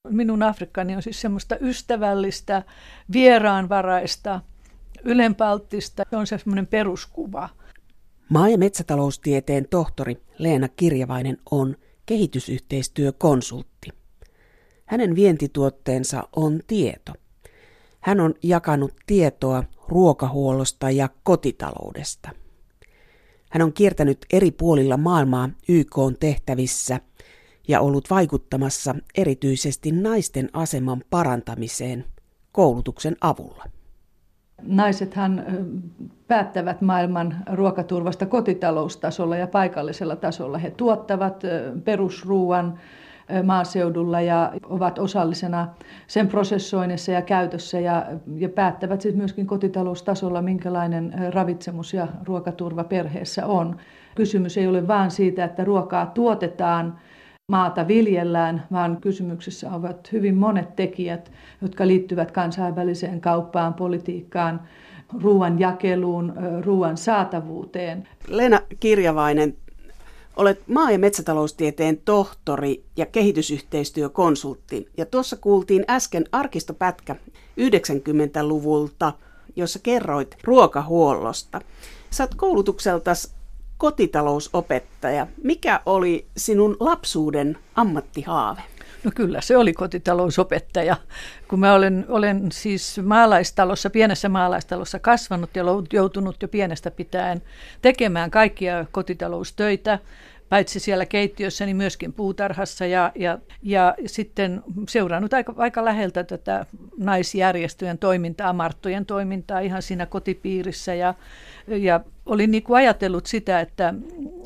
Minun Afrikkani on siis semmoista ystävällistä, vieraanvaraista, ylenpalttista. Se on semmoinen peruskuva. Maa- ja metsätaloustieteen tohtori Leena Kirjavainen on kehitysyhteistyökonsultti. Hänen vientituotteensa on tieto. Hän on jakanut tietoa ruokahuollosta ja kotitaloudesta. Hän on kiertänyt eri puolilla maailmaa YK:n tehtävissä ja ollut vaikuttamassa erityisesti naisten aseman parantamiseen koulutuksen avulla. Naisethan päättävät maailman ruokaturvasta kotitaloustasolla ja paikallisella tasolla. He tuottavat perusruuan maaseudulla ja ovat osallisena sen prosessoinnissa ja käytössä ja päättävät siis myöskin kotitaloustasolla, minkälainen ravitsemus ja ruokaturva perheessä on. Kysymys ei ole vain siitä, että ruokaa tuotetaan, maata viljellään, vaan kysymyksessä ovat hyvin monet tekijät, jotka liittyvät kansainväliseen kauppaan, politiikkaan, ruoan jakeluun, ruoan saatavuuteen. Leena Kirjavainen, olet maa- ja metsätaloustieteen tohtori ja kehitysyhteistyökonsultti. Ja tuossa kuultiin äsken arkistopätkä 90-luvulta, jossa kerroit ruokahuollosta. Sä oot koulutukseltasi kotitalousopettaja. Mikä oli sinun lapsuuden ammattihaave? No kyllä, se oli kotitalousopettaja. Kun mä olen siis pienessä maalaistalossa kasvanut ja joutunut jo pienestä pitäen tekemään kaikkia kotitaloustöitä, paitsi siellä keittiössä, niin myöskin puutarhassa ja sitten seurannut aika läheltä tätä naisjärjestöjen toimintaa, Marttojen toimintaa ihan siinä kotipiirissä ja olin niin kuin ajatellut sitä, että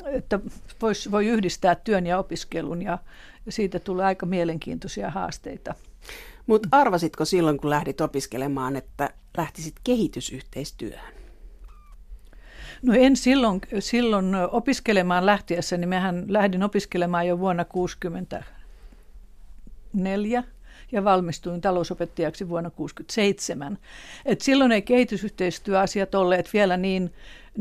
voi yhdistää työn ja opiskelun ja siitä tulee aika mielenkiintoisia haasteita. Mutta arvasitko silloin, kun lähdit opiskelemaan, että lähtisit kehitysyhteistyöhön? No en silloin opiskelemaan lähtiessä, niin mehän lähdin opiskelemaan jo vuonna 1964 ja valmistuin talousopettajaksi vuonna 1967. Et silloin ei kehitysyhteistyöasiat olleet vielä niin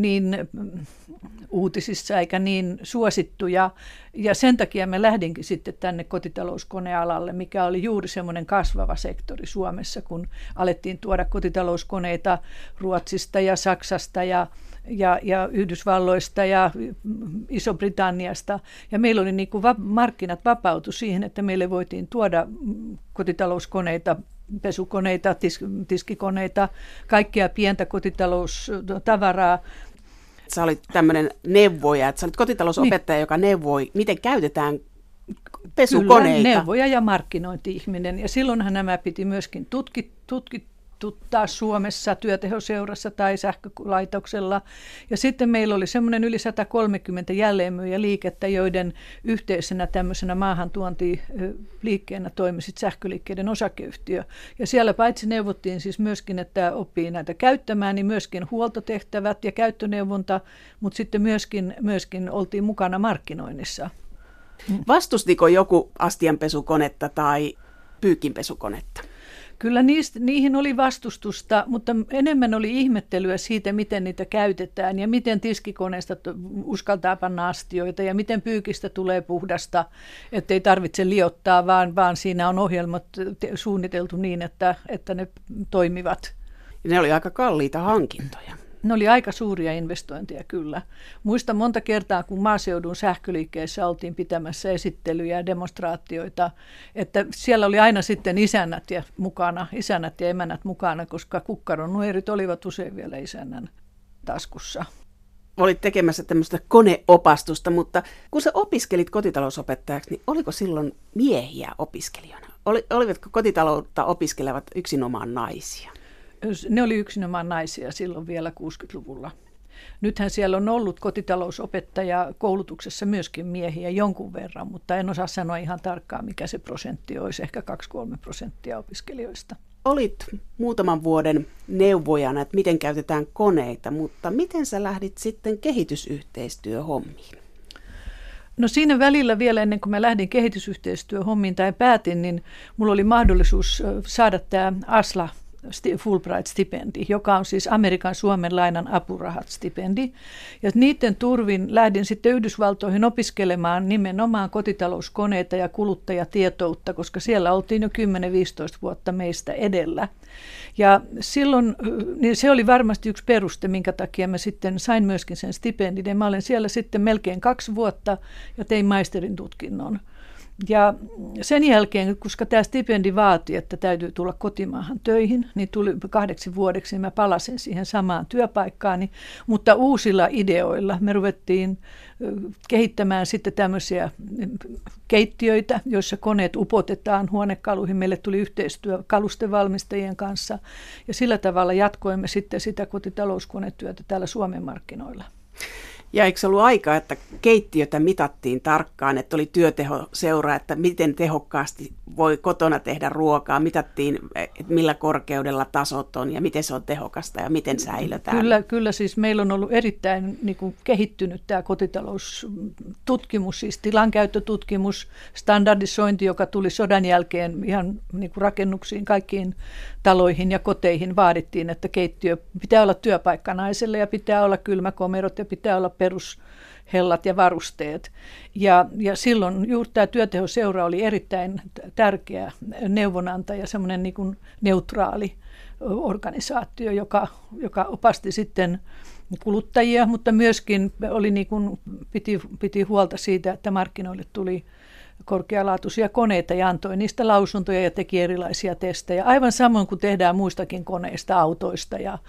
uutisissa eikä niin suosittuja. Ja sen takia mä lähdinkin sitten tänne kotitalouskonealalle, mikä oli juuri semmoinen kasvava sektori Suomessa, kun alettiin tuoda kotitalouskoneita Ruotsista ja Saksasta ja Yhdysvalloista ja Iso-Britanniasta. Ja meillä oli niin kuin markkinat vapautu siihen, että meille voitiin tuoda kotitalouskoneita, pesukoneita, tiskikoneita, kaikkea pientä kotitaloustavaraa. Sä olit tämmöinen neuvoja, että sä olit kotitalousopettaja, joka neuvoi, miten käytetään pesukoneita. Kyllä, neuvoja ja markkinointi-ihminen. Ja silloinhan nämä piti myöskin tutkituttaa Suomessa työtehoseurassa tai sähkölaitoksella. Ja sitten meillä oli semmoinen yli 130 jälleenmyyjäliikettä, joiden yhteisenä tämmöisenä maahantuontiliikkeenä toimi sitten sähköliikkeiden osakeyhtiö. Ja siellä paitsi neuvottiin siis myöskin, että oppii näitä käyttämään, niin myöskin huoltotehtävät ja käyttöneuvonta, mutta sitten myöskin oltiin mukana markkinoinnissa. Vastustiko joku astianpesukonetta tai pyykinpesukonetta? Kyllä niihin oli vastustusta, mutta enemmän oli ihmettelyä siitä, miten niitä käytetään ja miten tiskikoneesta uskaltaa panna astioita ja miten pyykistä tulee puhdasta, ettei tarvitse liottaa, vaan siinä on ohjelmat suunniteltu niin, että ne toimivat. Ja ne oli aika kalliita hankintoja. Ne oli aika suuria investointeja kyllä. Muistan monta kertaa, kun maaseudun sähköliikkeessä oltiin pitämässä esittelyjä ja demonstraatioita, että siellä oli aina sitten isännät ja emännät mukana, koska kukkaronuerit olivat usein vielä isännän taskussa. Olit tekemässä tämmöistä koneopastusta, mutta kun sä opiskelit kotitalousopettajaksi, niin oliko silloin miehiä opiskelijana? Olivatko kotitaloutta opiskelevat yksinomaan naisia? Ne oli yksinomaan naisia silloin vielä 60-luvulla. Nythän siellä on ollut kotitalousopettaja koulutuksessa myöskin miehiä jonkun verran, mutta en osaa sanoa ihan tarkkaan, mikä se prosentti olisi, ehkä 2-3% opiskelijoista. Olit muutaman vuoden neuvojana, että miten käytetään koneita, mutta miten sä lähdit sitten kehitysyhteistyöhommiin? No siinä välillä vielä ennen kuin mä lähdin kehitysyhteistyöhommiin tai päätin, niin mulla oli mahdollisuus saada tämä ASLA Fulbright-stipendi, joka on siis Amerikan Suomen lainan apurahat-stipendi. Ja niiden turvin lähdin sitten Yhdysvaltoihin opiskelemaan nimenomaan kotitalouskoneita ja kuluttajatietoutta, koska siellä oltiin jo 10-15 vuotta meistä edellä. Ja silloin niin se oli varmasti yksi peruste, minkä takia mä sitten sain myöskin sen stipendin. Ja mä olen siellä sitten melkein 2 vuotta ja tein maisterin tutkinnon. Ja sen jälkeen, koska tämä stipendi vaati, että täytyy tulla kotimaahan töihin, niin tuli 8 vuodeksi ja mä palasin siihen samaan työpaikkaani, mutta uusilla ideoilla. Me ruvettiin kehittämään sitten tämmöisiä keittiöitä, joissa koneet upotetaan huonekaluihin. Meille tuli yhteistyö kalustevalmistajien kanssa ja sillä tavalla jatkoimme sitten sitä kotitalouskonetyötä täällä Suomen markkinoilla. Ja eikö se ollut aika, että keittiötä mitattiin tarkkaan, että oli työtehoseura, että miten tehokkaasti voi kotona tehdä ruokaa, mitattiin, että millä korkeudella tasot on ja miten se on tehokasta ja miten säilötään? Kyllä siis meillä on ollut erittäin kehittynyt tämä kotitaloustutkimus, siis tilankäyttötutkimus, standardisointi, joka tuli sodan jälkeen ihan rakennuksiin, kaikkiin taloihin ja koteihin vaadittiin, että keittiö pitää olla työpaikka naiselle ja pitää olla kylmäkomerot ja pitää olla perushellat ja varusteet. Ja silloin juuri tämä työtehoseura oli erittäin tärkeä neuvonantaja, semmoinen neutraali organisaatio, joka opasti sitten kuluttajia, mutta myöskin oli piti huolta siitä, että markkinoille tuli korkealaatuisia koneita ja antoi niistä lausuntoja ja teki erilaisia testejä. Aivan samoin kuin tehdään muistakin koneista, autoista ja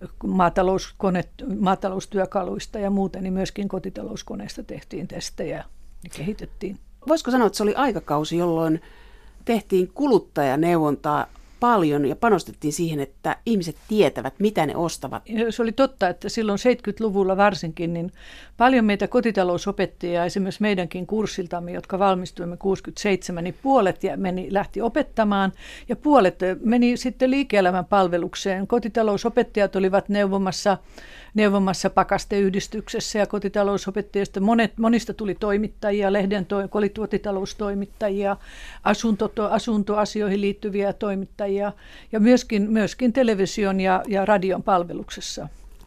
maataloustyökaluista ja muuten, niin myöskin kotitalouskoneista tehtiin testejä ja kehitettiin. Voisiko sanoa, että se oli aikakausi, jolloin tehtiin kuluttajaneuvontaa paljon ja panostettiin siihen, että ihmiset tietävät, mitä ne ostavat? Se oli totta, että silloin 70-luvulla varsinkin, niin paljon meitä kotitalousopettajia, esimerkiksi meidänkin kurssiltamme, jotka valmistuimme 67, niin puolet lähti opettamaan ja puolet meni sitten liike-elämän palvelukseen. Kotitalousopettajat olivat neuvomassa pakasteyhdistyksessä ja kotitalousopettajista monista tuli toimittajia, kotitaloustoimittajia, asuntoasioihin liittyviä toimittajia ja myöskin television ja radion palveluksessa.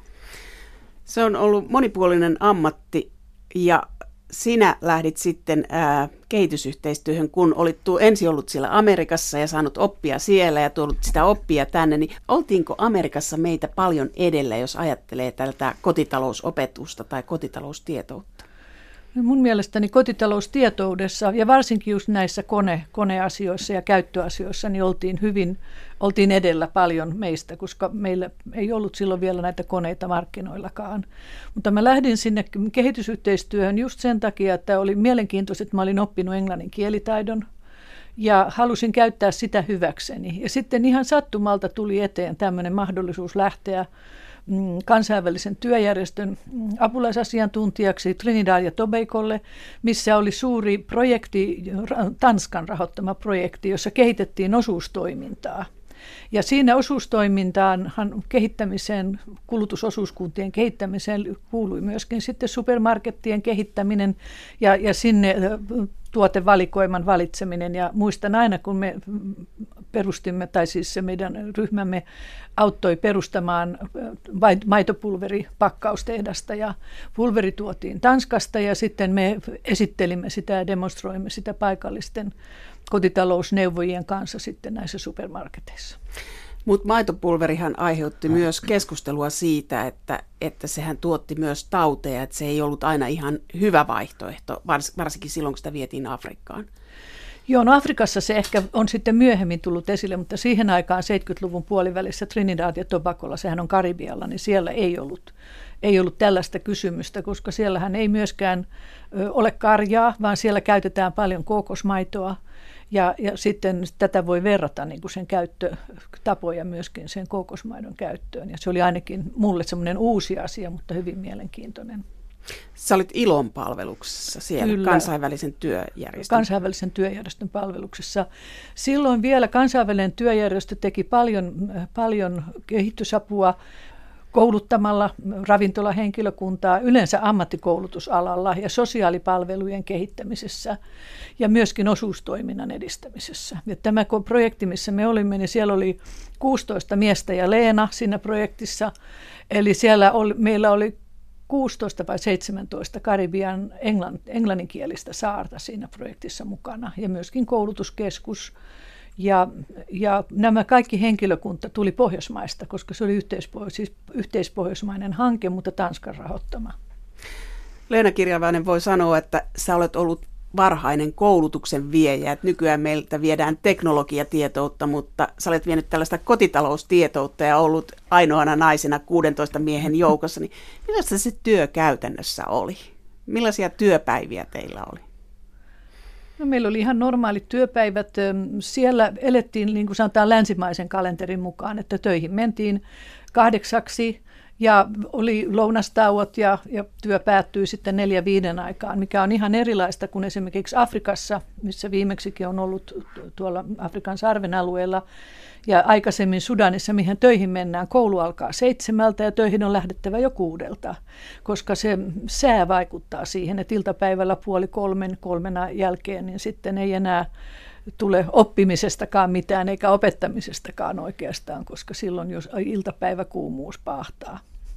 Se on ollut monipuolinen ammatti ja sinä lähdit sitten kehitysyhteistyöhön, kun olit ensin ollut siellä Amerikassa ja saanut oppia siellä ja tuonut sitä oppia tänne, niin oltiinko Amerikassa meitä paljon edellä, jos ajattelee tältä kotitalousopetusta tai kotitaloustietoutta? No mun mielestäni kotitaloustietoudessa ja varsinkin just näissä koneasioissa ja käyttöasioissa niin oltiin edellä paljon meistä, koska meillä ei ollut silloin vielä näitä koneita markkinoillakaan. Mutta mä lähdin sinne kehitysyhteistyöhön just sen takia, että oli mielenkiintoista, että mä olin oppinut englannin kielitaidon ja halusin käyttää sitä hyväkseni. Ja sitten ihan sattumalta tuli eteen tämmöinen mahdollisuus lähteä kansainvälisen työjärjestön apulaisasiantuntijaksi Trinidad ja Tobagolle, missä oli suuri projekti, Tanskan rahoittama projekti, jossa kehitettiin osuustoimintaa. Ja siinä osuustoimintaan kehittämiseen, kulutusosuuskuntien kehittämiseen kuului myöskin sitten supermarkettien kehittäminen ja sinne tuotevalikoiman valitseminen. Ja muistan aina, kun me perustimme, tai siis se meidän ryhmämme auttoi perustamaan maitopulveripakkaustehasta ja pulveri tuotiin Tanskasta ja sitten me esittelimme sitä ja demonstroimme sitä paikallisten kotitalousneuvojien kanssa sitten näissä supermarketeissa. Mutta maitopulverihan aiheutti myös keskustelua siitä, että sehän tuotti myös tauteja, että se ei ollut aina ihan hyvä vaihtoehto, varsinkin silloin, kun sitä vietiin Afrikkaan. Joo, no Afrikassa se ehkä on sitten myöhemmin tullut esille, mutta siihen aikaan 70-luvun puolivälissä Trinidad ja Tobagolla, sehän on Karibialla, niin siellä ei ollut tällaista kysymystä, koska siellähän ei myöskään ole karjaa, vaan siellä käytetään paljon kookosmaitoa. Ja sitten tätä voi verrata niin kuin sen käyttötapoja myöskin sen kookosmaidon käyttöön. Ja se oli ainakin mulle semmoinen uusi asia, mutta hyvin mielenkiintoinen. Sä olit ILOn palveluksessa siellä, kyllä, kansainvälisen työjärjestön palveluksessa. Silloin vielä kansainvälinen työjärjestö teki paljon kehitysapua kouluttamalla ravintolahenkilökuntaa yleensä ammattikoulutusalalla ja sosiaalipalvelujen kehittämisessä ja myöskin osuustoiminnan edistämisessä. Ja tämä projekti, missä me olimme, niin siellä oli 16 miestä ja Leena siinä projektissa. Eli meillä oli 16 vai 17 Karibian englanninkielistä saarta siinä projektissa mukana ja myöskin koulutuskeskus. Ja nämä kaikki henkilökunta tuli Pohjoismaista, koska se oli yhteispohjoismainen hanke, mutta Tanskan rahoittama. Leena Kirjavainen voi sanoa, että sä olet ollut varhainen koulutuksen viejä. Että nykyään meiltä viedään teknologiatietoutta, mutta sä olet vienyt tällaista kotitaloustietoutta ja ollut ainoana naisena 16 miehen joukossa. Niin millaista se työ käytännössä oli? Millaisia työpäiviä teillä oli? No, meillä oli ihan normaalit työpäivät. Siellä elettiin, niin kuin sanotaan, länsimaisen kalenterin mukaan, että töihin mentiin 8 ja oli lounastauot ja työ päättyi sitten 4-5 aikaan, mikä on ihan erilaista kuin esimerkiksi Afrikassa, missä viimeksikin on ollut tuolla Afrikan sarven alueella, ja aikaisemmin Sudanissa, mihin töihin mennään. Koulu alkaa 7 ja töihin on lähdettävä jo 6, koska se sää vaikuttaa siihen, että iltapäivällä 2:30 jälkeen niin sitten ei enää tule oppimisestakaan mitään eikä opettamisestakaan oikeastaan, koska silloin jos iltapäiväkuumuus paahtaa.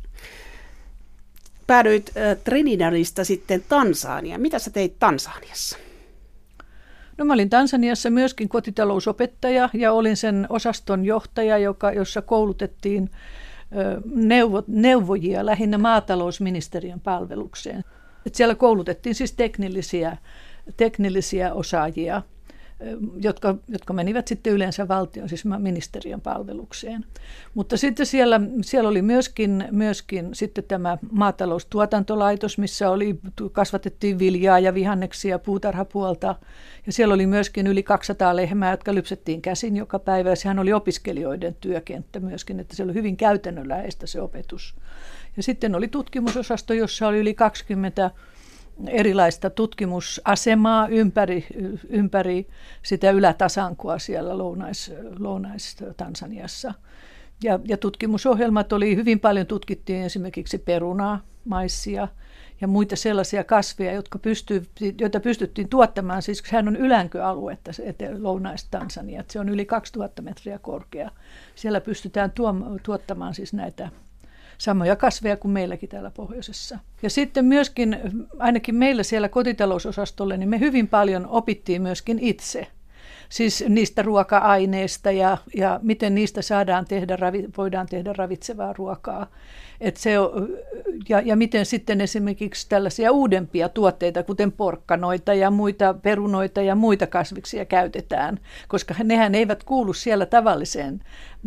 Päädyit Trinidadista sitten Tansaniaan. Mitä sä teit Tansaniassa? No, mä olin Tansaniassa myöskin kotitalousopettaja ja olin sen osaston johtaja, jossa koulutettiin neuvojia lähinnä maatalousministeriön palvelukseen. Et siellä koulutettiin siis teknillisiä osaajia, jotka menivät sitten yleensä valtion, siis ministeriön palvelukseen. Mutta sitten siellä oli myöskin sitten tämä maataloustuotantolaitos, missä kasvatettiin viljaa ja vihanneksia puutarhapuolta. Ja siellä oli myöskin yli 200 lehmää, jotka lypsettiin käsin joka päivä. Ja sehän oli opiskelijoiden työkenttä myöskin, että se oli hyvin käytännönläheistä se opetus. Ja sitten oli tutkimusosasto, jossa oli yli 20 erilaista tutkimusasemaa ympäri sitä ylätasankoa siellä Lounais-Tansaniassa. Ja tutkimusohjelmat oli hyvin paljon, tutkittiin esimerkiksi perunaa, maissia ja muita sellaisia kasveja, joita pystyttiin tuottamaan. Siis sehän on ylänköaluetta, se Lounais-Tansania, se on yli 2000 metriä korkea. Siellä pystytään tuottamaan siis näitä samoja kasveja kuin meilläkin täällä pohjoisessa. Ja sitten myöskin, ainakin meillä siellä kotitalousosastolla, niin me hyvin paljon opittiin myöskin itse. Siis niistä ruoka-aineista ja miten niistä voidaan tehdä ravitsevaa ruokaa. Ja miten sitten esimerkiksi tällaisia uudempia tuotteita, kuten porkkanoita ja muita perunoita ja muita kasviksia käytetään, koska nehän eivät kuulu siellä tavalliseen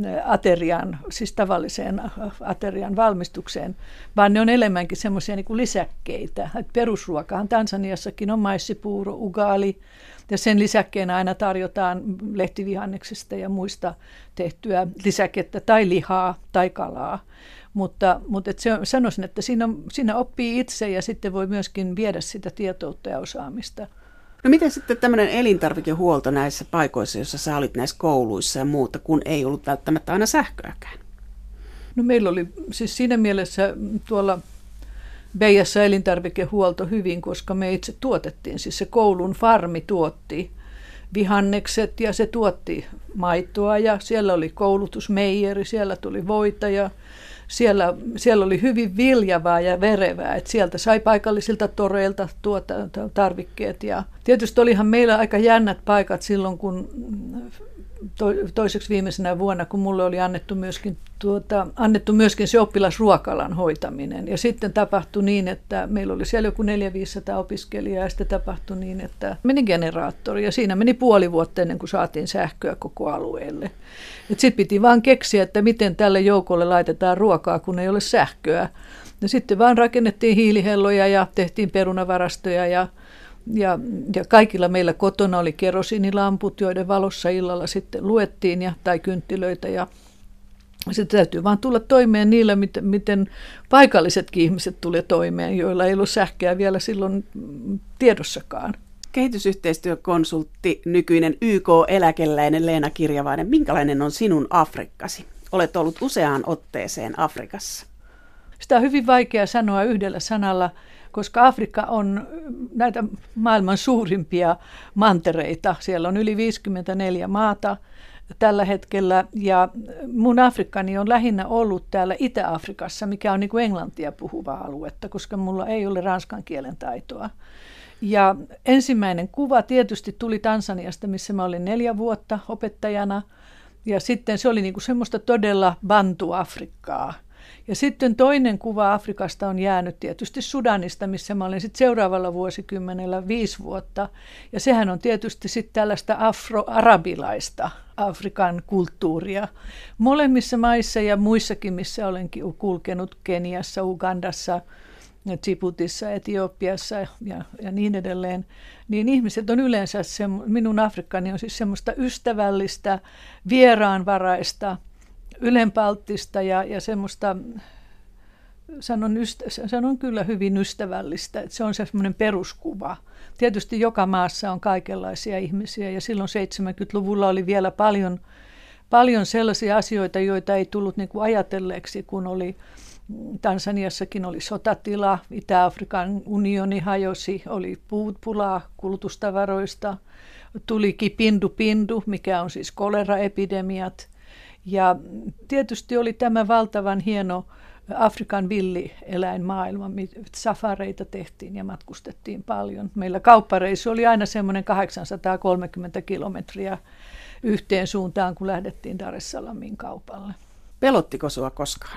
aterian valmistukseen, vaan ne on enemmänkin semmoisia niin kuin lisäkkeitä. Perusruokahan Tansaniassakin on maissipuuro, ugali, ja sen lisäkkeenä aina tarjotaan lehtivihanneksista ja muista tehtyä lisäkettä tai lihaa tai kalaa. Mutta sanoisin, että siinä oppii itse ja sitten voi myöskin viedä sitä tietoutta ja osaamista. No miten sitten tämmöinen elintarvikehuolto näissä paikoissa, joissa sä olit näissä kouluissa ja muuta, kun ei ollut välttämättä aina sähköäkään? No meillä oli siis siinä mielessä tuolla Beijassa elintarvikehuolto hyvin, koska me itse tuotettiin. Siis se koulun farmi tuotti vihannekset ja se tuotti maitoa ja siellä oli koulutusmeijeri, siellä tuli voita ja siellä oli hyvin viljavaa ja verevää, että sieltä sai paikallisilta toreilta tarvikkeet. Ja tietysti olihan meillä aika jännät paikat silloin, kun toiseksi viimeisenä vuonna, kun mulle oli annettu myöskin se oppilasruokalan hoitaminen. Ja sitten tapahtui niin, että meillä oli siellä joku 400-500 opiskelijaa ja sitten tapahtui niin, että meni generaattori ja siinä meni puoli vuotta ennen kuin saatiin sähköä koko alueelle. Sitten piti vaan keksiä, että miten tälle joukolle laitetaan ruokaa, kun ei ole sähköä. Ja sitten vaan rakennettiin hiilihelloja ja tehtiin perunavarastoja ja kaikilla meillä kotona oli kerosiinilamput, joiden valossa illalla sitten luettiin tai kynttilöitä. Ja sitten täytyy vaan tulla toimeen niillä, miten paikallisetkin ihmiset tulee toimeen, joilla ei ollut sähköä vielä silloin tiedossakaan. Kehitysyhteistyökonsultti, nykyinen YK-eläkeläinen Leena Kirjavainen, minkälainen on sinun Afrikkasi? Olet ollut useaan otteeseen Afrikassa. Sitä on hyvin vaikea sanoa yhdellä sanalla, koska Afrikka on näitä maailman suurimpia mantereita. Siellä on yli 54 maata tällä hetkellä, ja mun Afrikkani on lähinnä ollut täällä Itä-Afrikassa, mikä on niin kuin englantia puhuvaa aluetta, koska mulla ei ole ranskan kielen taitoa. Ja ensimmäinen kuva tietysti tuli Tansaniasta, missä mä olin 4 vuotta opettajana, ja sitten se oli niin kuin semmoista todella Bantu-Afrikkaa. Ja sitten toinen kuva Afrikasta on jäänyt tietysti Sudanista, missä mä olin sitten seuraavalla vuosikymmenellä 5 vuotta. Ja sehän on tietysti sitten tällaista afroarabilaista Afrikan kulttuuria. Molemmissa maissa ja muissakin, missä olen kulkenut, Keniassa, Ugandassa, Djiboutissa, Etiopiassa ja niin edelleen, niin ihmiset on yleensä, minun Afrikkani on siis semmoista ystävällistä, vieraanvaraista, ylenpalttista ja semmoista, sanon kyllä hyvin ystävällistä, että se on semmoinen peruskuva. Tietysti joka maassa on kaikenlaisia ihmisiä ja silloin 70-luvulla oli vielä paljon sellaisia asioita, joita ei tullut niin kuin ajatelleeksi, kun oli Tansaniassakin oli sotatila, Itä-Afrikan unioni hajosi, oli pulaa kulutustavaroista, tuli kipindupindu, mikä on siis koleraepidemiat. Ja tietysti oli tämä valtavan hieno Afrikan villieläinmaailma, safareita tehtiin ja matkustettiin paljon. Meillä kauppareissu oli aina semmoinen 830 kilometriä yhteen suuntaan, kun lähdettiin Dar es Salaamiin kaupalle. Pelottiko sua koskaan?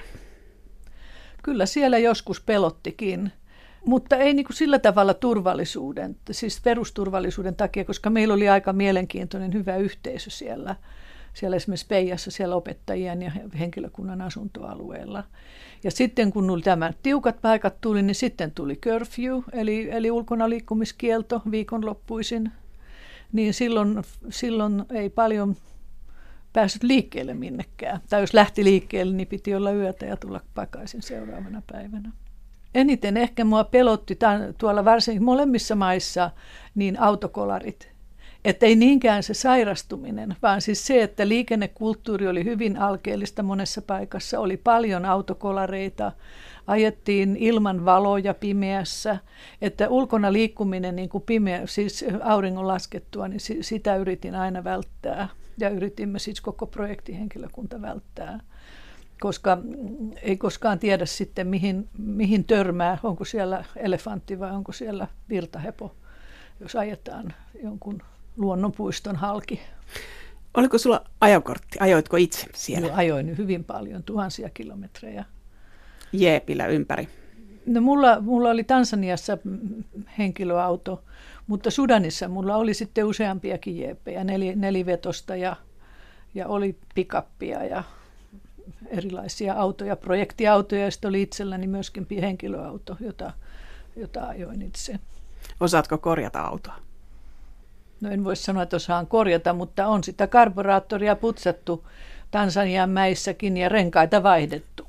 Kyllä siellä joskus pelottikin, mutta ei niin kuin sillä tavalla turvallisuuden, siis perusturvallisuuden takia, koska meillä oli aika mielenkiintoinen hyvä yhteisö siellä esimerkiksi Peijassa, siellä opettajien ja henkilökunnan asuntoalueella. Ja sitten kun nämä tiukat paikat tuli, niin sitten tuli curfew, eli ulkona liikkumiskielto viikonloppuisin, niin silloin ei paljon päässyt liikkeelle minnekään. Tai jos lähti liikkeelle, niin piti olla yötä ja tulla takaisin seuraavana päivänä. Eniten ehkä mua pelotti tuolla varsinkin molemmissa maissa niin autokolarit. Että ei niinkään se sairastuminen, vaan siis se, että liikennekulttuuri oli hyvin alkeellista monessa paikassa. Oli paljon autokolareita, ajettiin ilman valoja pimeässä, että ulkona liikkuminen niin kuin siis auringon laskettua, niin sitä yritin aina välttää. Ja yritimme siis koko projektihenkilökunta välttää, koska ei koskaan tiedä sitten mihin törmää, onko siellä elefantti vai onko siellä virtahepo, jos ajetaan jonkun luonnonpuiston halki. Oliko sulla ajokortti? Ajoitko itse siellä? Joo, ajoin hyvin paljon, 1000 kilometrejä. Jeepillä ympäri? No mulla oli Tansaniassa henkilöauto, mutta Sudanissa mulla oli sitten useampiakin jeepejä, 4-vetosta ja oli pikappia ja erilaisia autoja, projektiautoja, ja sitten oli itselläni myöskin henkilöauto, jota ajoin itse. Osaatko korjata autoa? No en voi sanoa, että osaan korjata, mutta on sitä karburaattoria putsattu Tansanian mäissäkin ja renkaita vaihdettu.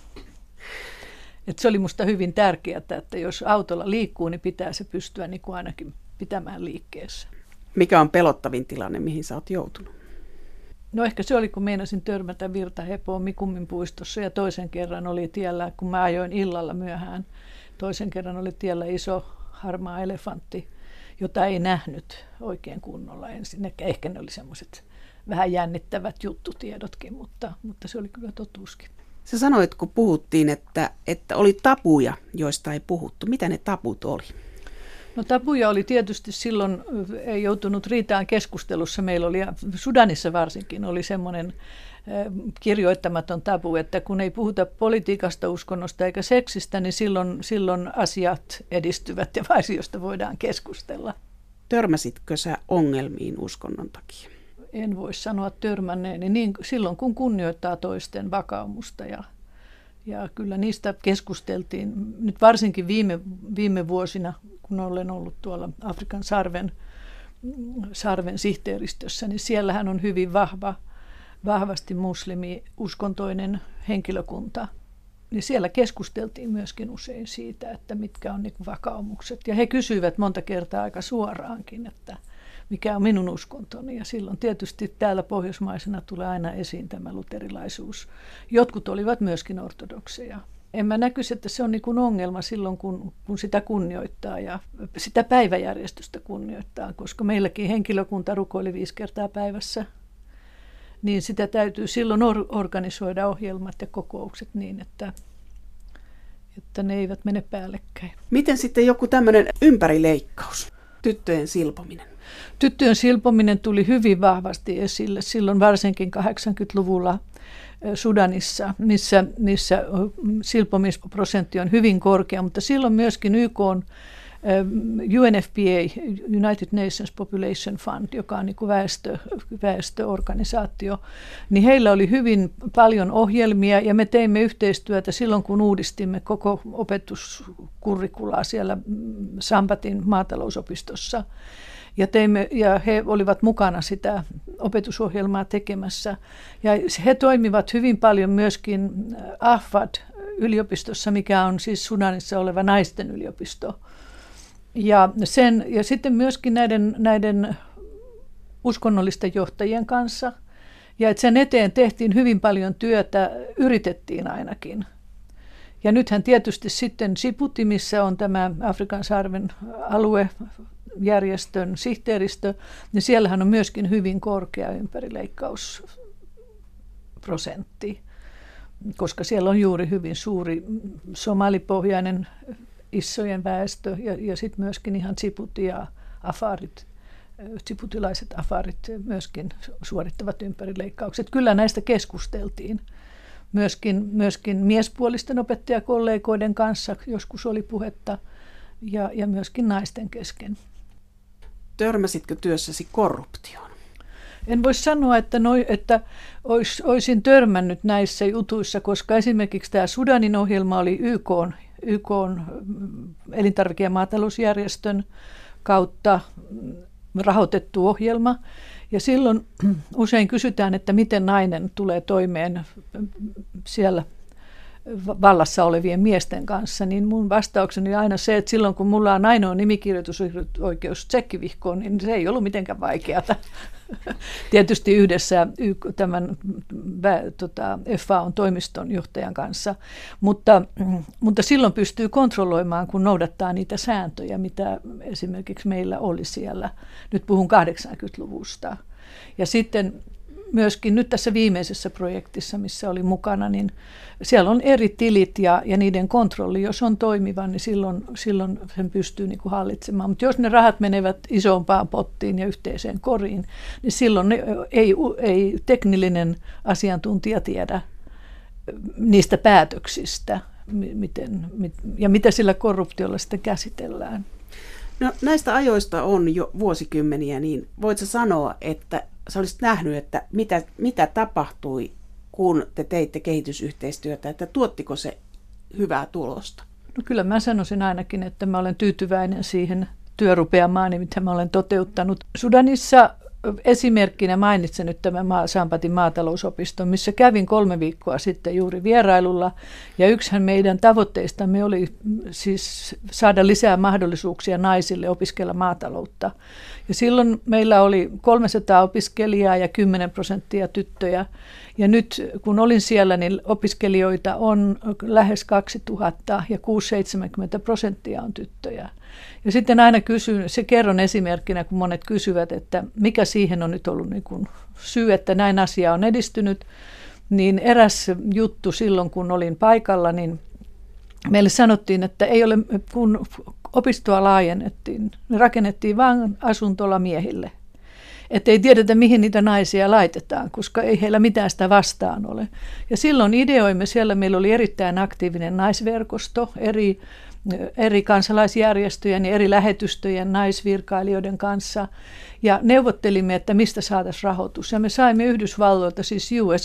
Et se oli musta hyvin tärkeää, että jos autolla liikkuu, niin pitää se pystyä niin kuin ainakin pitämään liikkeessä. Mikä on pelottavin tilanne, mihin sä oot joutunut? No ehkä se oli, kun meinasin törmätä virtahepoon Mikummin puistossa ja toisen kerran oli tiellä, kun mä ajoin illalla myöhään, toisen kerran oli tiellä iso harmaa elefantti, jota ei nähnyt oikein kunnolla ensin. Ehkä ne oli semmoiset vähän jännittävät juttutiedotkin, mutta se oli kyllä totuuskin. Sä sanoit, kun puhuttiin, että oli tabuja, joista ei puhuttu. Mitä ne tabut oli? No tabuja oli tietysti silloin, ei joutunut riitaan keskustelussa. Meillä oli, Sudanissa varsinkin, oli semmoinen kirjoittamaton tabu, että kun ei puhuta politiikasta, uskonnosta eikä seksistä, niin silloin asiat edistyvät ja asioista voidaan keskustella. Törmäsitkö sä ongelmiin uskonnon takia? En voi sanoa törmänneeni niin silloin, kun kunnioittaa toisten vakaumusta ja kyllä niistä keskusteltiin. Nyt varsinkin viime vuosina, kun olen ollut tuolla Afrikan sarven sihteeristössä, niin siellähän on hyvin vahvasti muslimi-uskontoinen henkilökunta. Niin siellä keskusteltiin myöskin usein siitä, että mitkä on niin kuin vakaumukset. Ja he kysyivät monta kertaa aika suoraankin, että mikä on minun uskontoni. Ja silloin tietysti täällä pohjoismaisena tulee aina esiin tämä luterilaisuus. Jotkut olivat myöskin ortodokseja. en mä näkyisi, että se on niin kuin ongelma silloin, kun sitä kunnioittaa ja sitä päiväjärjestystä kunnioittaa, koska meilläkin henkilökunta rukoili 5 kertaa päivässä, niin sitä täytyy silloin organisoida ohjelmat ja kokoukset niin, että ne eivät mene päällekkäin. Miten sitten joku tämmöinen ympärileikkaus, tyttöjen silpominen? Tyttöjen silpominen tuli hyvin vahvasti esille silloin varsinkin 80-luvulla Sudanissa, missä silpomisprosentti on hyvin korkea, mutta silloin myöskin YK:n UNFPA, United Nations Population Fund, joka on niin kuin väestöorganisaatio, niin heillä oli hyvin paljon ohjelmia ja me teimme yhteistyötä silloin, kun uudistimme koko opetuskurrikulaa siellä Sambatin maatalousopistossa. Ja he olivat mukana sitä opetusohjelmaa tekemässä. Ja he toimivat hyvin paljon myöskin Ahfad-yliopistossa, mikä on siis Sudanissa oleva naisten yliopisto. Ja sitten myöskin näiden uskonnollisten johtajien kanssa. Ja että sen eteen tehtiin hyvin paljon työtä, yritettiin ainakin. Ja nythän tietysti sitten Djibouti, missä on tämä Afrikan sarven aluejärjestön sihteeristö, niin siellähän on myöskin hyvin korkea ympärileikkausprosentti, koska siellä on juuri hyvin suuri somalipohjainen issojen väestö ja sitten myöskin ihan Djibouti ja afarit, djiboutilaiset afarit myöskin suorittavat ympärileikkaukset. Kyllä näistä keskusteltiin. Myöskin miespuolisten opettajakollegoiden kanssa joskus oli puhetta ja myöskin naisten kesken. Törmäsitkö työssäsi korruptioon? En voi sanoa, että olisin törmännyt näissä jutuissa, koska esimerkiksi tämä Sudanin ohjelma oli YK:n elintarvike- ja maatalousjärjestön kautta rahoitettu ohjelma. Ja silloin usein kysytään, että miten nainen tulee toimeen siellä vallassa olevien miesten kanssa, niin mun vastaukseni on aina se, että silloin kun mulla on ainoa nimikirjoitusoikeus tsekkivihkoon, niin se ei ollut mitenkään vaikeata. Tietysti yhdessä tämän FAOn toimiston johtajan kanssa, mutta silloin pystyy kontrolloimaan, kun noudattaa niitä sääntöjä, mitä esimerkiksi meillä oli siellä. Nyt puhun 80-luvusta. Ja sitten myöskin nyt tässä viimeisessä projektissa, missä oli mukana, niin siellä on eri tilit ja niiden kontrolli. Jos on toimiva, niin silloin sen pystyy niin kuin hallitsemaan. Mutta jos ne rahat menevät isompaan pottiin ja yhteiseen koriin, niin silloin ei teknillinen asiantuntija tiedä niistä päätöksistä ja mitä sillä korruptiolla sitten käsitellään. No, näistä ajoista on jo vuosikymmeniä, niin voitko sanoa, että sä olisit nähnyt, että mitä tapahtui, kun te teitte kehitysyhteistyötä, että tuottiko se hyvää tulosta? No kyllä mä sanoisin ainakin, että mä olen tyytyväinen siihen työrupeamaan, mitä mä olen toteuttanut. Sudanissa esimerkkinä mainitsen nyt tämän Sambatin maatalousopiston, missä kävin 3 viikkoa sitten juuri vierailulla. Ja yksihän meidän tavoitteistamme oli siis saada lisää mahdollisuuksia naisille opiskella maataloutta. Ja silloin meillä oli 300 opiskelijaa ja 10% tyttöjä. Ja nyt kun olin siellä, niin opiskelijoita on lähes 2000 ja 6-70% on tyttöjä. Ja sitten aina kerron esimerkkinä, kun monet kysyvät, että mikä siihen on nyt ollut niin kuin syy, että näin asia on edistynyt, niin eräs juttu silloin, kun olin paikalla, niin meille sanottiin, että ei ole, kun opistoa laajennettiin, rakennettiin vain asuntola miehille. Että ei tiedetä, mihin niitä naisia laitetaan, koska ei heillä mitään sitä vastaan ole. Ja silloin ideoimme, siellä meillä oli erittäin aktiivinen naisverkosto, eri kansalaisjärjestöjen ja eri lähetystöjen naisvirkailijoiden kanssa. Ja neuvottelimme, että mistä saataisiin rahoitus. Ja me saimme Yhdysvalloilta, siis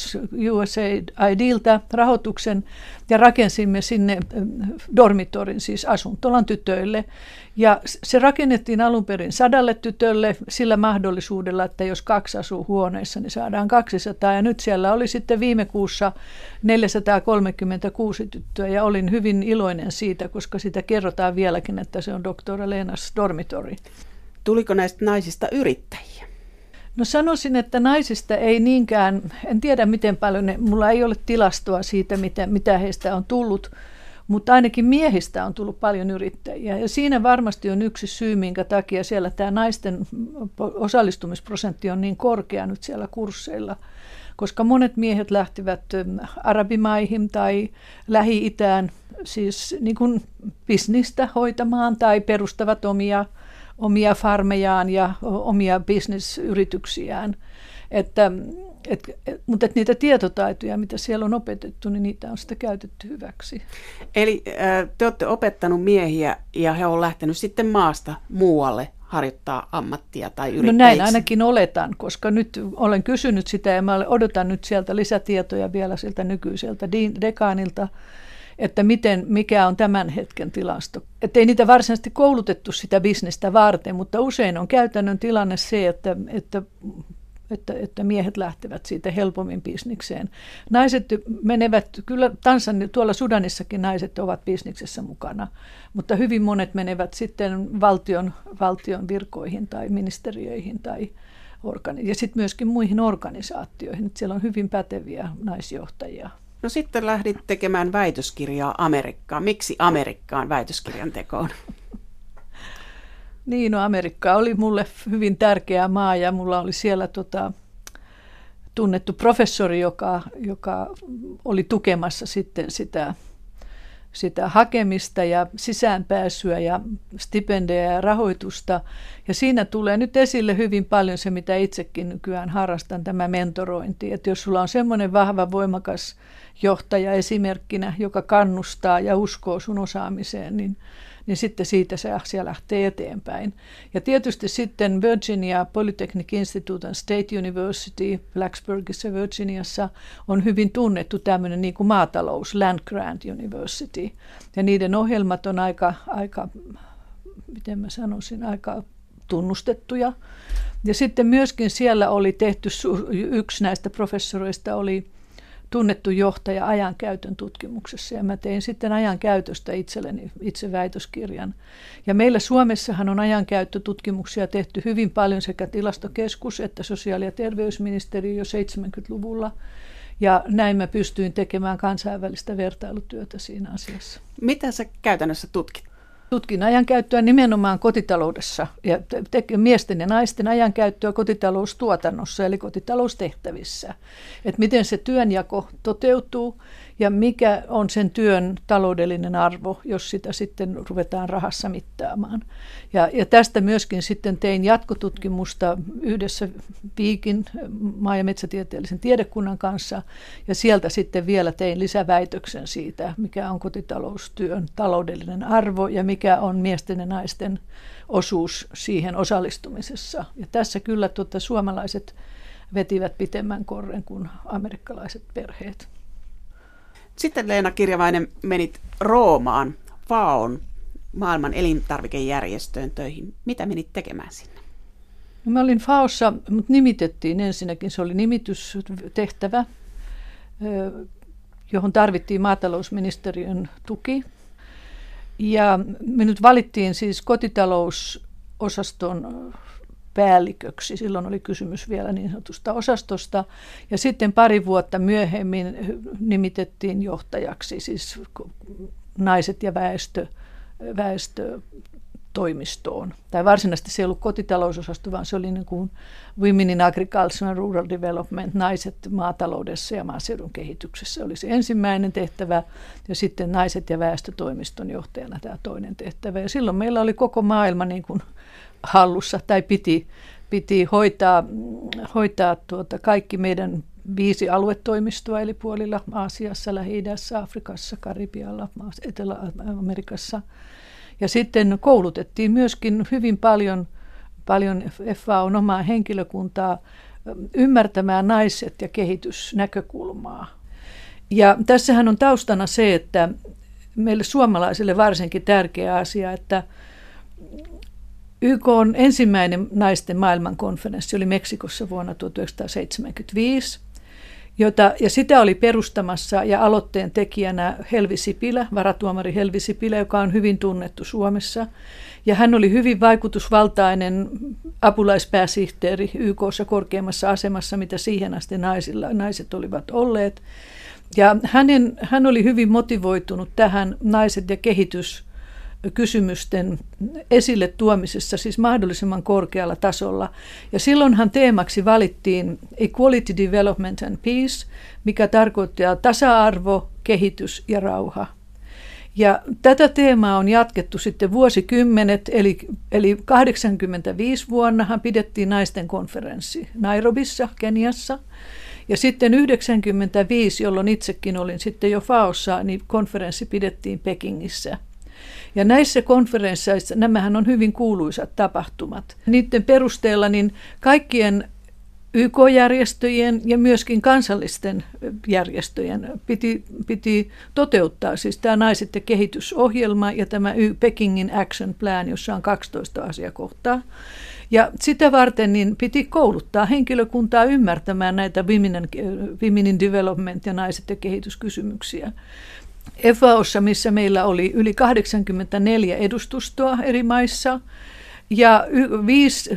USAIDilta rahoituksen ja rakensimme sinne dormitorin, siis asuntolan tytöille. Ja se rakennettiin alun perin 100 tytölle sillä mahdollisuudella, että jos 2 asuu huoneessa, niin saadaan 200. Ja nyt siellä oli sitten viime kuussa 436 tyttöä ja olin hyvin iloinen siitä, koska sitä kerrotaan vieläkin, että se on Dr. Lenas dormitori. Tuliko näistä naisista yrittäjiä? No sanoisin, että naisista ei niinkään, en tiedä miten paljon, mulla ei ole tilastoa siitä, mitä heistä on tullut, mutta ainakin miehistä on tullut paljon yrittäjiä. Ja siinä varmasti on yksi syy, minkä takia siellä tämä naisten osallistumisprosentti on niin korkea nyt siellä kursseilla, koska monet miehet lähtivät arabimaihin tai Lähi-Itään siis niin kuin bisnistä hoitamaan tai perustavat omia farmejaan ja omia bisnesyrityksiään. Mutta niitä tietotaitoja, mitä siellä on opetettu, niin niitä on sitä käytetty hyväksi. Eli te olette opettanut miehiä ja he on lähtenyt sitten maasta muualle harjoittaa ammattia tai yrittäjiksi? No näin ainakin oletan, koska nyt olen kysynyt sitä ja mä odotan nyt sieltä lisätietoja vielä siltä nykyiseltä dekaanilta, että mikä on tämän hetken tilasto. Että ei niitä varsinaisesti koulutettu sitä bisnestä varten, mutta usein on käytännön tilanne se, että miehet lähtevät siitä helpommin bisnikseen. Naiset menevät, kyllä tuolla Sudanissakin naiset ovat bisniksessä mukana, mutta hyvin monet menevät sitten valtion virkoihin tai ministeriöihin ja sitten myöskin muihin organisaatioihin. Siellä on hyvin päteviä naisjohtajia. No sitten lähdit tekemään väitöskirjaa Amerikkaan. Miksi Amerikkaan väitöskirjan tekoon? Niin, no Amerikka oli mulle hyvin tärkeä maa ja mulla oli siellä tunnettu professori, joka oli tukemassa sitten sitä hakemista ja sisäänpääsyä ja stipendejä ja rahoitusta. Ja siinä tulee nyt esille hyvin paljon se, mitä itsekin nykyään harrastan, tämä mentorointi. Että jos sulla on semmoinen vahva, voimakas johtaja esimerkkinä, joka kannustaa ja uskoo sun osaamiseen, niin sitten siitä se asia lähtee eteenpäin. Ja tietysti sitten Virginia Polytechnic Institute and State University Blacksburgissa Virginiassa on hyvin tunnettu tämmöinen niin kuin maatalous, Land Grant University. Ja niiden ohjelmat on aika miten mä sanoisin, aika tunnustettuja. Ja sitten myöskin siellä oli tehty, yksi näistä professoreista oli tunnettu johtaja ajankäytön tutkimuksessa, ja mä tein sitten ajankäytöstä itse väitöskirjan. Ja meillä Suomessahan on ajankäyttötutkimuksia tehty hyvin paljon sekä Tilastokeskus että sosiaali- ja terveysministeriö jo 70-luvulla, ja näin mä pystyin tekemään kansainvälistä vertailutyötä siinä asiassa. Mitä sä käytännössä tutkit? Tutkin ajankäyttöä nimenomaan kotitaloudessa ja miesten ja naisten ajankäyttöä kotitaloustuotannossa eli kotitaloustehtävissä. Että miten se työnjako toteutuu ja mikä on sen työn taloudellinen arvo, jos sitä sitten ruvetaan rahassa mittaamaan. Ja tästä myöskin sitten tein jatkotutkimusta yhdessä Viikin maa- ja metsätieteellisen tiedekunnan kanssa ja sieltä sitten vielä tein lisäväitöksen siitä, mikä on kotitaloustyön taloudellinen arvo ja mikä on miesten ja naisten osuus siihen osallistumisessa. Ja tässä kyllä suomalaiset vetivät pitemmän korren kuin amerikkalaiset perheet. Sitten Leena Kirjavainen menit Roomaan, FAOn, maailman elintarvikejärjestöön töihin. Mitä menit tekemään sinne? No, mä olin FAOssa, mutta nimitettiin ensinnäkin, se oli nimitystehtävä, johon tarvittiin maatalousministeriön tuki. Ja minut valittiin siis kotitalousosaston päälliköksi. Silloin oli kysymys vielä niin sanotusta osastosta. Ja sitten pari vuotta myöhemmin nimitettiin johtajaksi, siis naiset ja väestötoimistoon. Tai varsinaisesti se ei ollut kotitalousosasto, vaan se oli niin kuin Women in Agriculture and Rural Development, naiset maataloudessa ja maaseudun kehityksessä oli se ensimmäinen tehtävä, ja sitten naiset ja väestötoimiston johtajana tämä toinen tehtävä. Ja silloin meillä oli koko maailma niin kuin hallussa, tai piti hoitaa kaikki meidän 5 aluetoimistoa, eli puolilla Aasiassa, Lähi-idässä, Afrikassa, Karibialla, Etelä-Amerikassa. Ja sitten koulutettiin myöskin hyvin paljon FAOn omaa henkilökuntaa ymmärtämään naiset ja kehitysnäkökulmaa. Ja tässähän on taustana se, että meille suomalaisille varsinkin tärkeä asia, että YK on ensimmäinen naisten maailmankonferenssi oli Meksikossa vuonna 1975. ja sitä oli perustamassa ja aloitteen tekijänä Helvi Sipilä, varatuomari Helvi Sipilä, joka on hyvin tunnettu Suomessa. Ja hän oli hyvin vaikutusvaltainen apulaispääsihteeri YK:ssa korkeimmassa asemassa, mitä siihen asti naiset olivat olleet. Ja hän oli hyvin motivoitunut tähän naiset- ja kehityskysymysten esille tuomisessa, siis mahdollisimman korkealla tasolla. Ja silloinhan teemaksi valittiin Equality, Development and Peace, mikä tarkoittaa tasa-arvo, kehitys ja rauha. Ja tätä teemaa on jatkettu sitten vuosikymmenet, eli 85 vuonnahan pidettiin naisten konferenssi Nairobissa, Keniassa. Ja sitten 95, jolloin itsekin olin sitten jo FAOssa, niin konferenssi pidettiin Pekingissä. Ja näissä konferensseissa, nämähän on hyvin kuuluisat tapahtumat. Niiden perusteella niin kaikkien YK-järjestöjen ja myöskin kansallisten järjestöjen piti toteuttaa siis tämä naiset- ja kehitysohjelma ja tämä Pekingin Action Plan, jossa on 12 asiakohtaa. Ja sitä varten niin piti kouluttaa henkilökuntaa ymmärtämään näitä women in development ja naiset- ja kehityskysymyksiä. FAOssa, missä meillä oli yli 84 edustustoa eri maissa, ja 5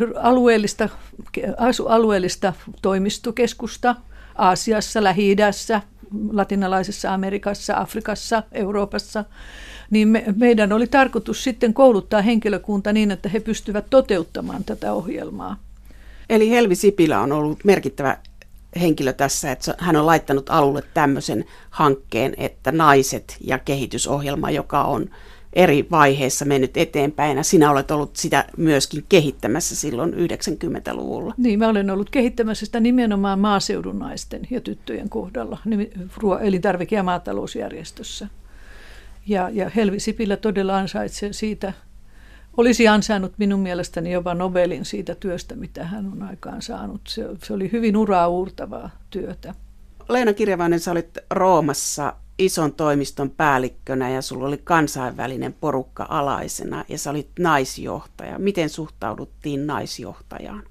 alueellista toimistokeskusta Aasiassa, Lähi-idässä, Latinalaisessa Amerikassa, Afrikassa, Euroopassa, niin meidän oli tarkoitus sitten kouluttaa henkilökunta niin, että he pystyvät toteuttamaan tätä ohjelmaa. Eli Helvi Sipilä on ollut merkittävä henkilö tässä, että hän on laittanut alulle tämmöisen hankkeen, että naiset ja kehitysohjelma, joka on eri vaiheissa mennyt eteenpäin, ja sinä olet ollut sitä myöskin kehittämässä silloin 90-luvulla. Niin, mä olen ollut kehittämässä sitä nimenomaan maaseudun naisten ja tyttöjen kohdalla elintarvike- ja maatalousjärjestössä. Ja Helvi Sipilä todella ansaitsee siitä, olisi ansainnut minun mielestäni jopa Nobelin siitä työstä, mitä hän on aikaan saanut. Se oli hyvin uraa uurtavaa työtä. Leena Kirjavainen, sä olit Roomassa ison toimiston päällikkönä ja sulla oli kansainvälinen porukka alaisena ja sä olit naisjohtaja. Miten suhtauduttiin naisjohtajaan?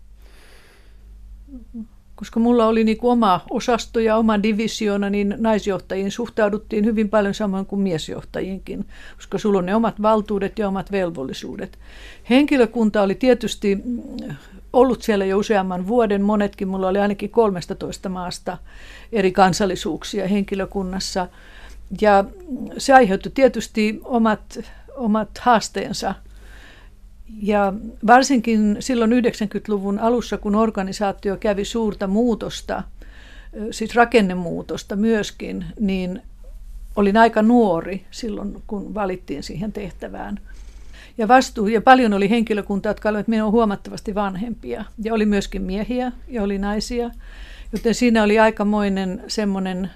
Koska mulla oli niin kuin oma osasto ja oma divisioona, niin naisjohtajiin suhtauduttiin hyvin paljon samoin kuin miesjohtajiinkin, koska sulla on ne omat valtuudet ja omat velvollisuudet. Henkilökunta oli tietysti ollut siellä jo useamman vuoden, monetkin, mulla oli ainakin 13 maasta eri kansallisuuksia henkilökunnassa, ja se aiheutti tietysti omat haasteensa. Ja varsinkin silloin 90-luvun alussa, kun organisaatio kävi suurta muutosta, siis rakennemuutosta myöskin, niin olin aika nuori silloin, kun valittiin siihen tehtävään. Ja paljon oli henkilökuntaa, jotka olivat minua huomattavasti vanhempia. Ja oli myöskin miehiä ja oli naisia, joten siinä oli aikamoinen semmoinen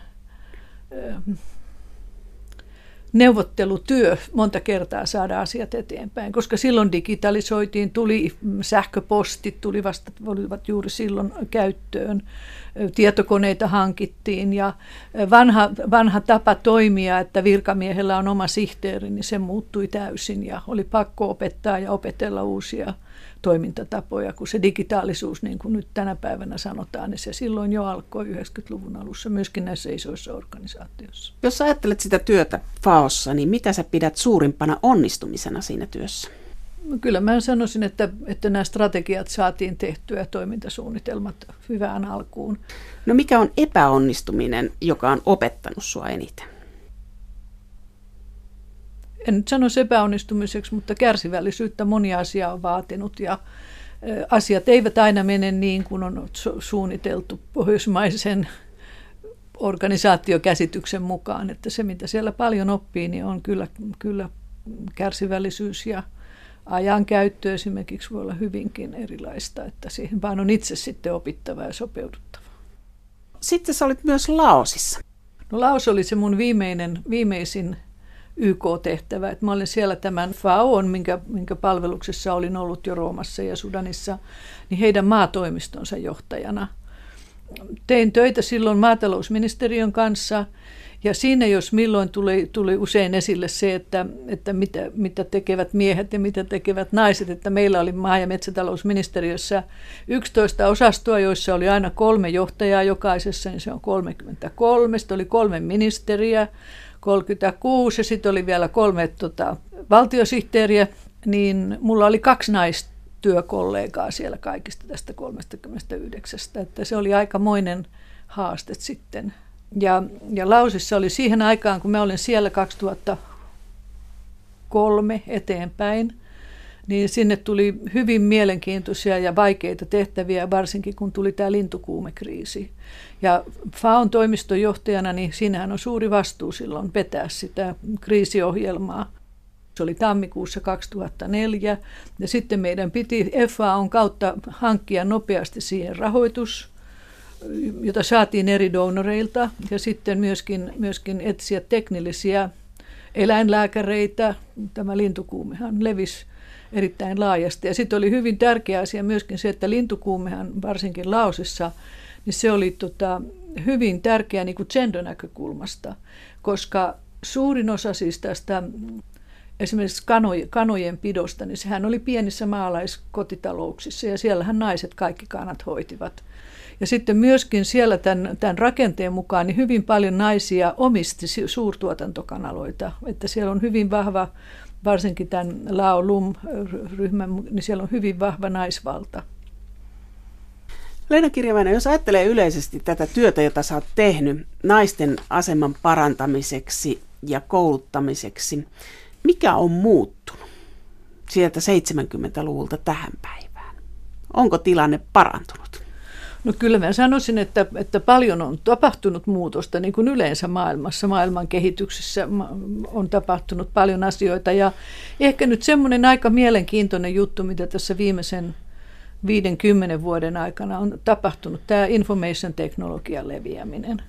neuvottelutyö monta kertaa saada asiat eteenpäin, koska silloin digitalisoitiin, tuli sähköpostit, olivat juuri silloin käyttöön, tietokoneita hankittiin ja vanha tapa toimia, että virkamiehellä on oma sihteeri, niin se muuttui täysin ja oli pakko opettaa ja opetella uusia toimintatapoja, kun se digitaalisuus, niin kuin nyt tänä päivänä sanotaan, niin se silloin jo alkoi 90-luvun alussa, myöskin näissä isoissa organisaatioissa. Jos ajattelet sitä työtä FAOssa, niin mitä sä pidät suurimpana onnistumisena siinä työssä? Kyllä mä sanoisin, että nämä strategiat saatiin tehtyä ja toimintasuunnitelmat hyvään alkuun. No mikä on epäonnistuminen, joka on opettanut sua eniten? En nyt sanoisi epäonnistumiseksi, mutta kärsivällisyyttä moni asia on vaatinut ja asiat eivät aina mene niin kuin on suunniteltu pohjoismaisen organisaatiokäsityksen mukaan, että se mitä siellä paljon oppii, niin on kyllä kärsivällisyys ja ajankäyttö esimerkiksi voi olla hyvinkin erilaista, että siihen vaan on itse sitten opittava ja sopeuduttava. Sitten sä olit myös Laosissa. No Laos oli se mun viimeisin YK-tehtävä, että mä olin siellä tämän FAOn, minkä palveluksessa olin ollut jo Roomassa ja Sudanissa, niin heidän maatoimistonsa johtajana. Tein töitä silloin maatalousministeriön kanssa Ja siinä jos milloin tuli usein esille se, että mitä tekevät miehet ja mitä tekevät naiset, että meillä oli maa- ja metsätalousministeriössä 11 osastoa, joissa oli aina 3 johtajaa jokaisessa, niin se on 33, sitten oli 3 ministeriä, 36 ja sitten oli vielä 3 valtiosihteeriä, niin mulla oli 2 naistyökollegaa siellä kaikista tästä 39, että se oli aikamoinen haaste sitten. Ja Laosissa oli siihen aikaan, kun mä olin siellä 2003 eteenpäin, niin sinne tuli hyvin mielenkiintoisia ja vaikeita tehtäviä, varsinkin kun tuli tämä lintukuumekriisi. Ja FAOn toimistonjohtajana, niin siinähän on suuri vastuu silloin vetää sitä kriisiohjelmaa. Se oli tammikuussa 2004 ja sitten meidän piti FAOn kautta hankkia nopeasti siihen rahoitus, jota saatiin eri donoreilta ja sitten myöskin etsiä teknillisiä eläinlääkäreitä. Tämä lintukuumehan levisi erittäin laajasti. Ja sitten oli hyvin tärkeä asia myöskin se, että lintukuumehan varsinkin Laosissa, niin se oli hyvin tärkeä niin kuin gender-näkökulmasta, koska suurin osa siis tästä esimerkiksi kanojen pidosta, niin sehän oli pienissä maalaiskotitalouksissa ja siellähän naiset kaikki kanat hoitivat. Ja sitten myöskin siellä tämän rakenteen mukaan niin hyvin paljon naisia omisti suurtuotantokanaloita, että siellä on hyvin vahva, varsinkin tämän Lao Lum-ryhmän, niin siellä on hyvin vahva naisvalta. Leena Kirjavainen, jos ajattelee yleisesti tätä työtä, jota sä oot tehnyt naisten aseman parantamiseksi ja kouluttamiseksi, mikä on muuttunut sieltä 70-luvulta tähän päivään? Onko tilanne parantunut? No kyllä mä sanoisin, että paljon on tapahtunut muutosta, niin kuin yleensä maailmassa, maailman kehityksessä on tapahtunut paljon asioita. Ja ehkä nyt semmoinen aika mielenkiintoinen juttu, mitä tässä viimeisen 50 vuoden aikana on tapahtunut, tämä information-teknologian leviäminen.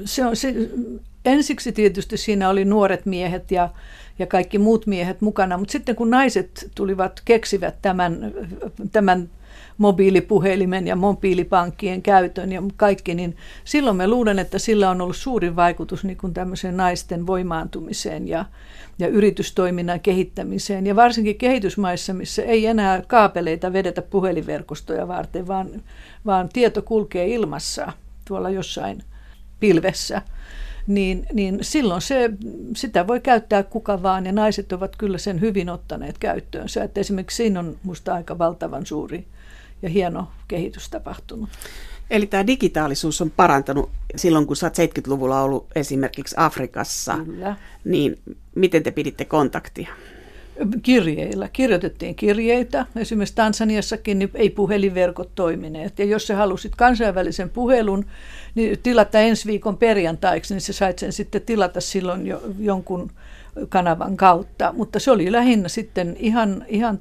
Ensiksi tietysti siinä oli nuoret miehet ja kaikki muut miehet mukana, mutta sitten kun naiset keksivät tämän mobiilipuhelimen ja mobiilipankkien käytön ja kaikki, niin silloin mä luulen, että sillä on ollut suuri vaikutus niin kuin tämmöiseen naisten voimaantumiseen ja yritystoiminnan kehittämiseen. Ja varsinkin kehitysmaissa, missä ei enää kaapeleita vedetä puhelinverkostoja varten, vaan tieto kulkee ilmassa tuolla jossain pilvessä, niin silloin sitä voi käyttää kuka vaan, ja naiset ovat kyllä sen hyvin ottaneet käyttöönsä. Että esimerkiksi siinä on musta aika valtavan suuri ja hieno kehitys tapahtunut. Eli tämä digitaalisuus on parantanut silloin, kun sä oot 70-luvulla ollut esimerkiksi Afrikassa. Kyllä. Niin miten te piditte kontaktia? Kirjeillä. Kirjoitettiin kirjeitä. Esimerkiksi Tansaniassakin niin ei puhelinverkot toimineet. Ja jos sä halusit kansainvälisen puhelun niin tilata ensi viikon perjantaiksi, niin sä sait sen sitten tilata silloin jonkun kanavan kautta. Mutta se oli lähinnä sitten ihan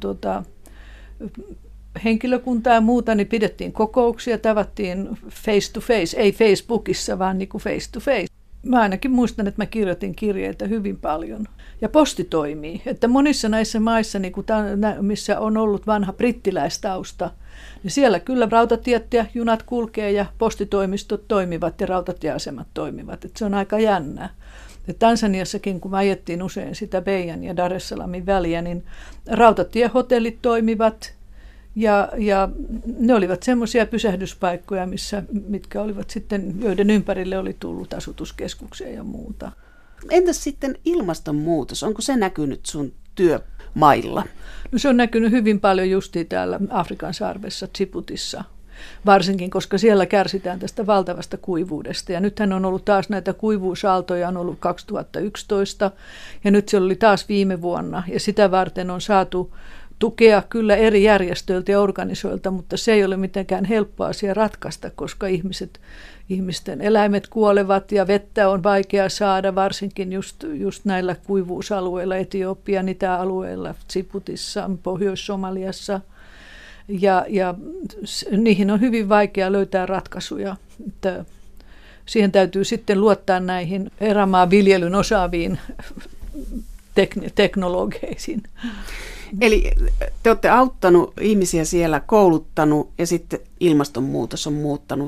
henkilökuntaa ja muuta, niin pidettiin kokouksia, tavattiin face to face, ei Facebookissa, vaan niin kuin face to face. Mä ainakin muistan, että mä kirjoitin kirjeitä hyvin paljon. Ja posti toimii. Että monissa näissä maissa, niin kuin missä on ollut vanha brittiläistausta, niin siellä kyllä rautatiet ja junat kulkee ja postitoimistot toimivat ja rautatieasemat toimivat. Että se on aika jännää. Ja Tansaniassakin, kun me ajettiin usein sitä Beijan ja Dar es Salamin väliä, niin rautatiehotellit toimivat. Ja ne olivat semmoisia pysähdyspaikkoja, mitkä olivat sitten, joiden ympärille oli tullut asutuskeskuksia ja muuta. Entäs sitten ilmastonmuutos? Onko se näkynyt sun työmailla? No se on näkynyt hyvin paljon justiin täällä Afrikan sarvessa, Djiboutissa. Varsinkin, koska siellä kärsitään tästä valtavasta kuivuudesta. Ja nythän on ollut taas näitä kuivuusaaltoja, on ollut 2011 ja nyt se oli taas viime vuonna. Ja sitä varten on saatu tukea kyllä eri järjestöiltä ja organisoilta, mutta se ei ole mitenkään helppo asia ratkaista, koska ihmisten eläimet kuolevat ja vettä on vaikea saada, varsinkin just näillä kuivuusalueilla, Etiopian itäalueilla, Djiboutissa, Pohjois-Somaliassa. Ja niihin on hyvin vaikea löytää ratkaisuja. Että siihen täytyy sitten luottaa näihin erämaanviljelyn osaaviin teknologeisiin. Eli te olette auttanut ihmisiä siellä, kouluttanut ja sitten ilmastonmuutos on muuttanut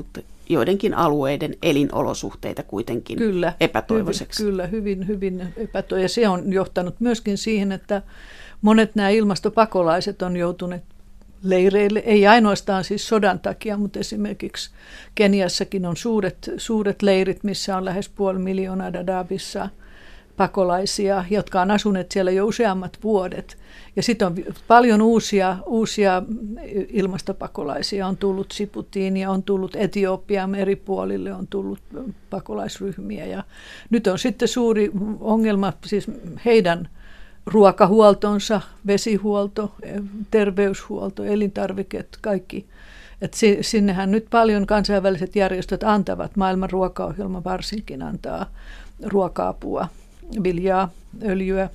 joidenkin alueiden elinolosuhteita kuitenkin epätoivoiseksi. Kyllä, hyvin epätoivoiseksi. Ja se on johtanut myöskin siihen, että monet nämä ilmastopakolaiset on joutuneet leireille, ei ainoastaan siis sodan takia, mutta esimerkiksi Keniassakin on suuret leirit, missä on lähes 500,000 Dadaabissa pakolaisia, jotka on asuneet siellä jo useammat vuodet. Ja sitten on paljon uusia ilmastopakolaisia. On tullut Djiboutiin ja on tullut Etiopiaan eri puolille, on tullut pakolaisryhmiä. Ja nyt on sitten suuri ongelma siis heidän ruokahuoltonsa, vesihuolto, terveyshuolto, elintarvikkeet, kaikki. Et sinnehän nyt paljon kansainväliset järjestöt antavat, maailman ruokaohjelma varsinkin antaa ruoka-apua, viljaa, öljyä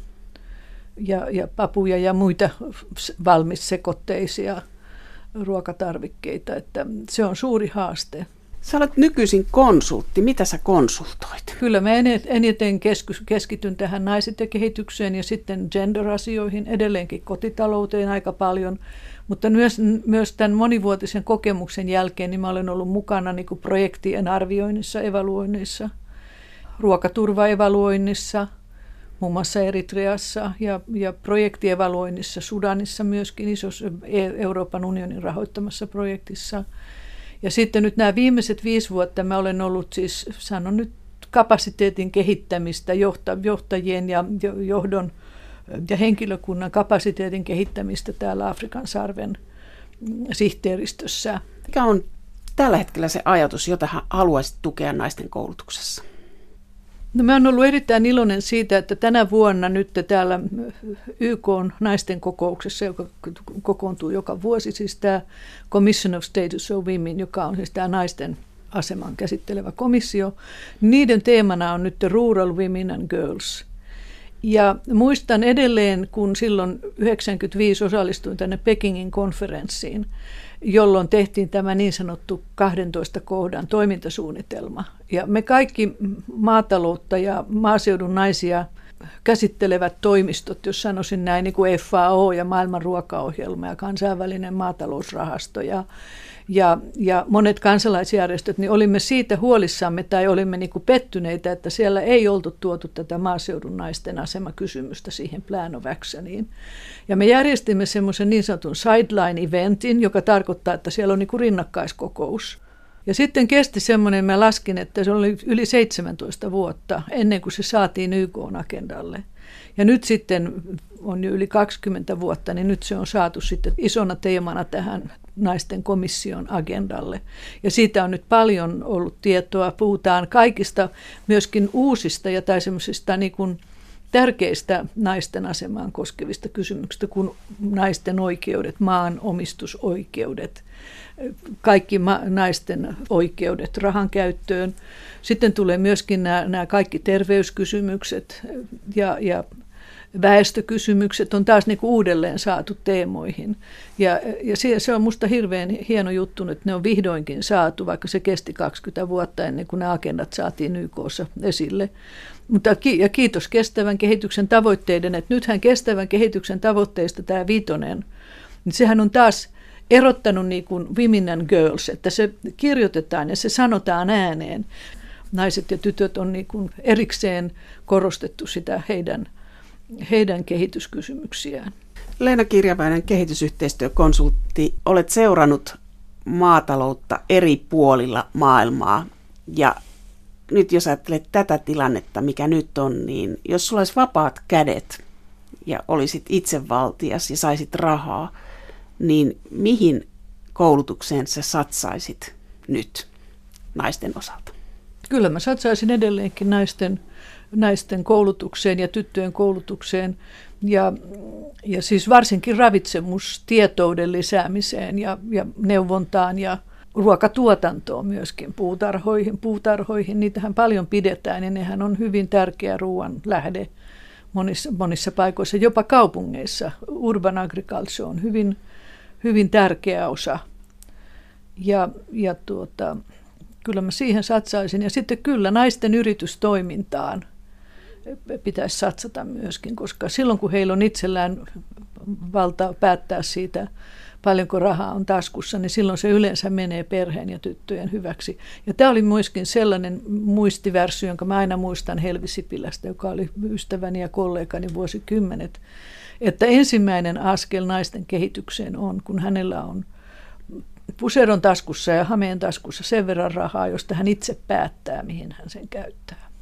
ja papuja ja muita valmissekoitteisia ruokatarvikkeita. Että se on suuri haaste. Sä olet nykyisin konsultti. Mitä sä konsultoit? Kyllä mä eniten keskityn tähän naiset ja kehitykseen ja sitten gender-asioihin, edelleenkin kotitalouteen aika paljon. Mutta myös tämän monivuotisen kokemuksen jälkeen niin mä olen ollut mukana niin kuin projektien arvioinnissa, evaluoinnissa, ruokaturvaevaluoinnissa, muun muassa Eritreassa ja projektievaluoinnissa Sudanissa myöskin isossa Euroopan unionin rahoittamassa projektissa. Ja sitten nyt nämä viimeiset 5 vuotta mä olen ollut siis, sanon nyt, kapasiteetin kehittämistä, johtajien ja johdon ja henkilökunnan kapasiteetin kehittämistä täällä Afrikan sarven sihteeristössä. Mikä on tällä hetkellä se ajatus, jota haluaisit tukea naisten koulutuksessa? No, mä oon ollut erittäin iloinen siitä, että tänä vuonna nyt täällä YK:n naisten kokouksessa, joka kokoontuu joka vuosi, siis tämä Commission of Status of Women, joka on siis tämä naisten aseman käsittelevä komissio, niiden teemana on nyt Rural Women and Girls. Ja muistan edelleen, kun silloin 1995 osallistuin tänne Pekingin konferenssiin, jolloin tehtiin tämä niin sanottu 12 kohdan toimintasuunnitelma. Ja me kaikki maataloutta ja maaseudun naisia käsittelevät toimistot, jos sanoisin näin, niin kuin FAO ja maailman ruokaohjelma ja kansainvälinen maatalousrahasto ja monet kansalaisjärjestöt, niin olimme siitä huolissamme tai olimme niin kuin pettyneitä, että siellä ei oltu tuotu tätä maaseudun naisten asemakysymystä siihen Plan of Actioniin. Ja me järjestimme semmoisen niin sanotun sideline-eventin, joka tarkoittaa, että siellä on niin kuin rinnakkaiskokous. Ja sitten kesti semmoinen, mä laskin, että se oli yli 17 vuotta ennen kuin se saatiin YK-agendalle. Ja nyt sitten on jo yli 20 vuotta, niin nyt se on saatu sitten isona teemana tähän naisten komission agendalle. Ja siitä on nyt paljon ollut tietoa. Puhutaan kaikista myöskin uusista tai semmoisista niin kuin tärkeistä naisten asemaan koskevista kysymyksistä, kuin naisten oikeudet, maanomistusoikeudet, kaikki naisten oikeudet rahan käyttöön. Sitten tulee myöskin nämä kaikki terveyskysymykset ja väestökysymykset on taas niin kuin uudelleen saatu teemoihin. Ja se on musta hirveän hieno juttu, että ne on vihdoinkin saatu, vaikka se kesti 20 vuotta ennen kuin nämä agendat saatiin YK:ssa esille. Mutta kiitos kestävän kehityksen tavoitteiden, että nythän kestävän kehityksen tavoitteista tämä 5, niin sehän on taas erottanut niin kuin women and girls, että se kirjoitetaan ja se sanotaan ääneen. Naiset ja tytöt on niin kuin erikseen korostettu sitä heidän kehityskysymyksiään. Leena Kirjaväinen, kehitysyhteistyökonsultti, olet seurannut maataloutta eri puolilla maailmaa. Ja nyt jos ajattelet tätä tilannetta, mikä nyt on, niin jos sulla olisi vapaat kädet ja olisit itsevaltias ja saisit rahaa, niin mihin koulutukseen sä satsaisit nyt naisten osalta? Kyllä mä satsaisin edelleenkin naisten koulutukseen ja tyttöjen koulutukseen ja siis varsinkin ravitsemustietouden lisäämiseen ja neuvontaan ja ruokatuotantoon myöskin, puutarhoihin. Niitähän paljon pidetään ja nehän on hyvin tärkeä ruoan lähde monissa paikoissa, jopa kaupungeissa. Urban agriculture on hyvin tärkeä osa ja kyllä mä siihen satsaisin. Ja sitten kyllä naisten yritystoimintaan pitäisi satsata myöskin, koska silloin kun heillä on itsellään valta päättää siitä paljonko rahaa on taskussa, niin silloin se yleensä menee perheen ja tyttöjen hyväksi. Ja tämä oli myöskin sellainen muistivärsy, jonka mä aina muistan Helvi Sipilästä, joka oli ystäväni ja kollegani vuosikymmenet, että ensimmäinen askel naisten kehitykseen on, kun hänellä on puseron taskussa ja hameen taskussa sen verran rahaa, josta hän itse päättää, mihin hän sen käyttää.